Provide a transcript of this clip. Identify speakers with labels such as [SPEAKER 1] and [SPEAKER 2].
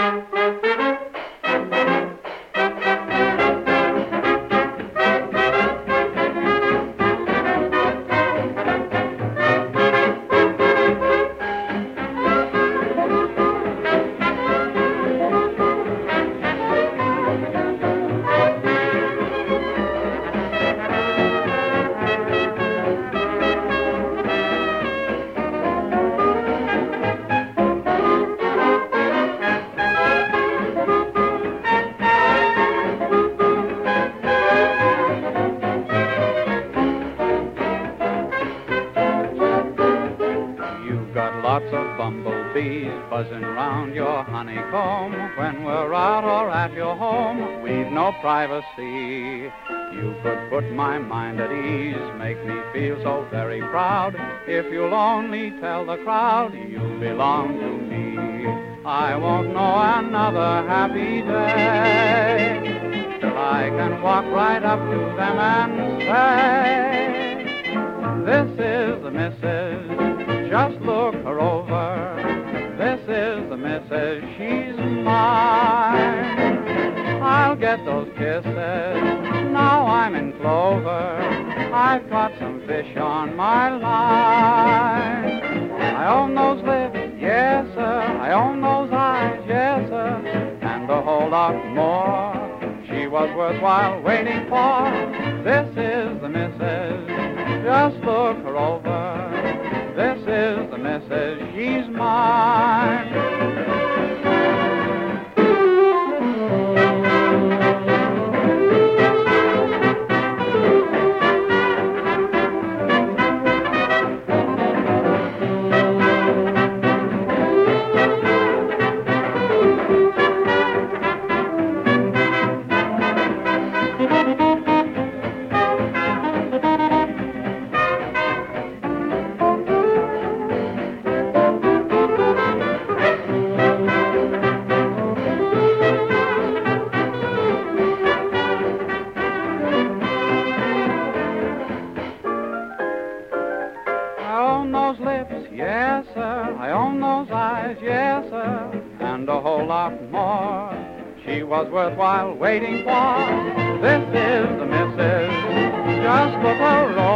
[SPEAKER 1] Lots of bumblebees buzzing round your honeycomb. When we're out or at your home, we've no privacy. You could put my mind at ease, make me feel so very proud. If you'll only tell the crowd you belong to me, I won't know another happy day till I can walk right up to them and say, this is the missus, just look her over. This is the missus, she's mine. I'll get those kisses, now I'm in clover. I've caught some fish on my line. I own those lips, yes sir. I own those eyes, yes sir. And a whole lot more. She was worthwhile waiting for. This is the missus, just look her over. This is the missus, she's mine. Yes, sir, I own those eyes, yes, sir, and a whole lot more. She was worthwhile waiting for. This is the missus, just look her